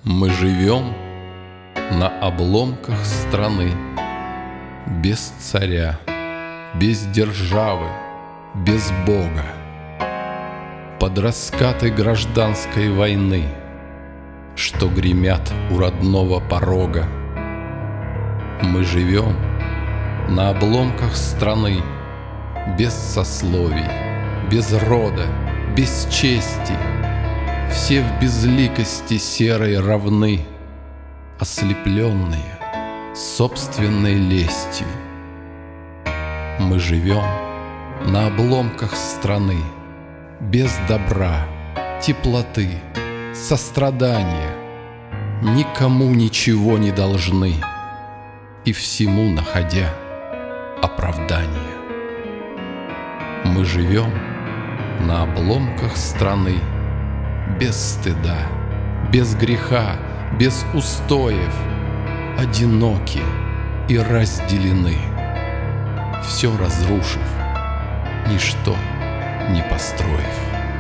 Мы живем на обломках страны, без царя, без державы, без Бога, под раскаты гражданской войны, что гремят у родного порога. Мы живем на обломках страны, без сословий, без рода, без чести. Все в безликости серой равны, ослепленные собственной лестью. Мы живем на обломках страны, без добра, теплоты, сострадания, никому ничего не должны и всему находя оправдание. Мы живем на обломках страны, без стыда, без греха, без устоев, одиноки и разделены, все разрушив, ничто не построив.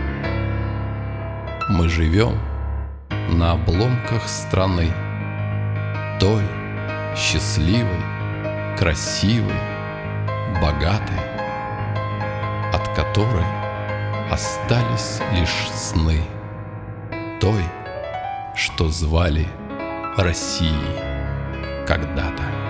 Мы живем на обломках страны, той счастливой, красивой, богатой, от которой остались лишь сны, той, что звали Россией когда-то.